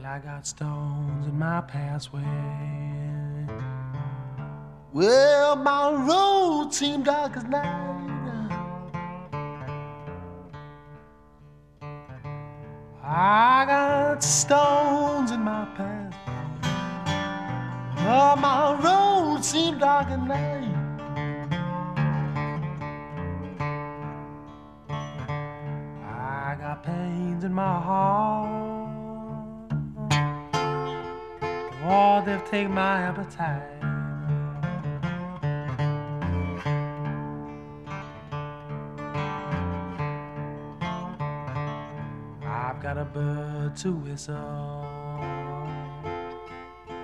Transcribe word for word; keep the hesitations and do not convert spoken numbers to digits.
I got stones in my pathway. Well, my road seemed dark as night. I got stones in my path. Oh, my road seemed dark at night. I got pains in my heart. Oh, they've taken my appetite. I've got a bird to whistle.